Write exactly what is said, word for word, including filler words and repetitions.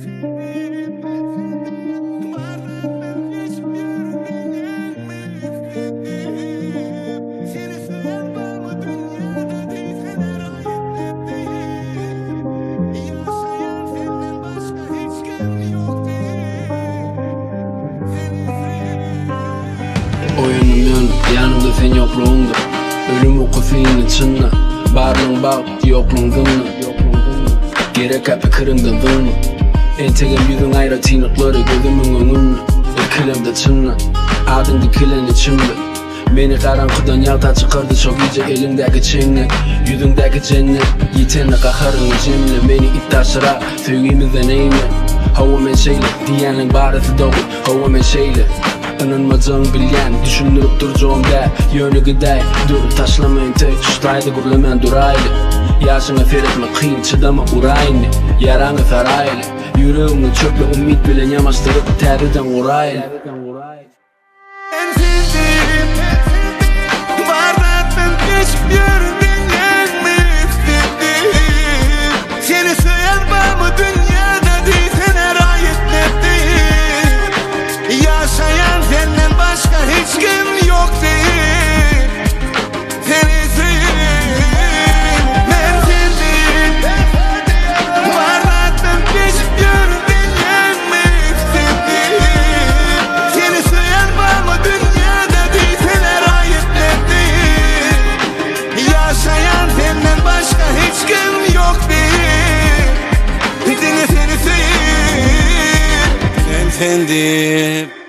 Oyunum yön, yanımda sen yokluğunda. Ölüm oku fiilini çınla. Barlığın bağ, yokluğun gınla. Gerek kapı kırındı dılma. Entegem yüzün ayra tinukları gözümün önünle. Ekilemde çınla. Adın dikilen içimde. Beni karanlıktan yalta çıkardı çok iyice elindeki cennet. Yüzündeki cennet. Yitenle kaharın cemle. Beni iddiaşıra sevgimizden eğme. Hava men şeyle, diyenin barısı doğru. Hava men şeyle. Inanmadığın bilyen, düşünürüp duracağım da yönü gıday, dur taşlamayın tek şutaydı gürlemen duraylı. Yaşına feretme kıyın, çıdama urayını. Yaranı feraylı. Yüreğimle çöple umut bilen yamaştırıp teriden uraylı. En sevdiğim bardaktan geçip yürüdüğün mi istediğim. Seni söyler bağımı dünyada değilsen her ayet nettim. Yaşayan senden başka hiç kim yok değil. Seni sevdim, ben sevdim. Bardaktan geçip yürüdüğün mi istediğim. Seni söyler bağımı dünyada değilsen her ayet nettim. Yaşayan senden başka hiç kim yok değil. Seni sevdim, ben sevdim.